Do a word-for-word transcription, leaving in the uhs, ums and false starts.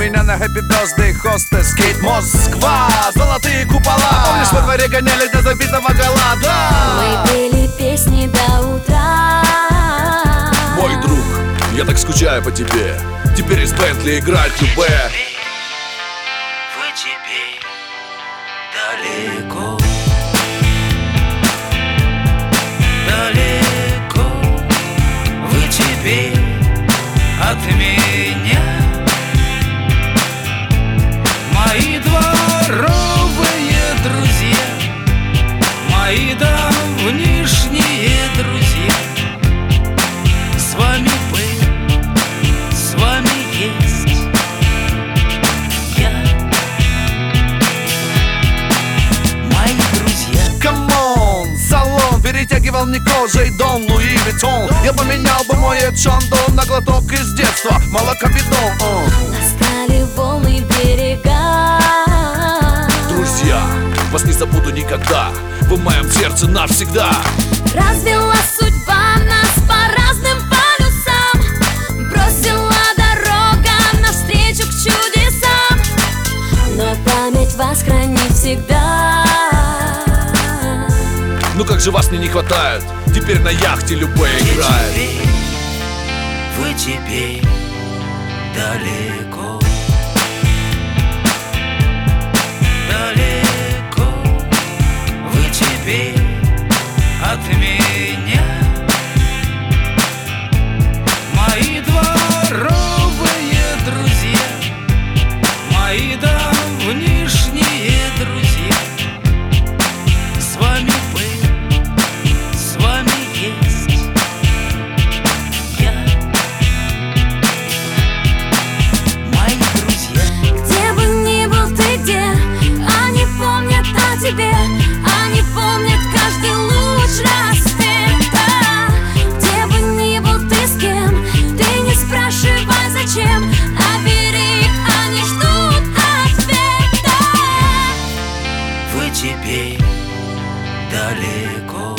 меня на Happy Birthday Hostess Кейт Москва, золотые купола. Помнишь, во дворе гоняли до забитого голода? Мы пели песни до утра. Мой друг, я так скучаю по тебе. Теперь из Бентли играет любэ. Вы теперь далеко, далеко. Вы теперь от меня. Мои дворовые друзья, мои давнишние друзья. С вами был, с вами есть я. Мои друзья. Камон, салон перетягивал мне кожей Дон Луи Виттон. Я поменял бы мой Эдшондо на глоток из детства, молокобидон. Настали волны берега. Друзья, вас не забуду никогда. Вы в моем сердце навсегда. Развела судьба нас по разным полюсам. Бросила дорога навстречу к чудесам. Но память вас хранит всегда. Ну как же вас мне не хватает. Теперь на яхте любэ играет. Вы теперь далеко, далеко. Вы теперь от меня. Мои дворовые друзья, мои давнишние друзья. С вами был, с вами есть я. Мои друзья. Где бы ни был ты, где, они помнят о тебе. Они помнят каждый луч рассвета. Где бы ни был ты, с кем, ты не спрашивай зачем, а бери их, они ждут ответа. Вы теперь далеко,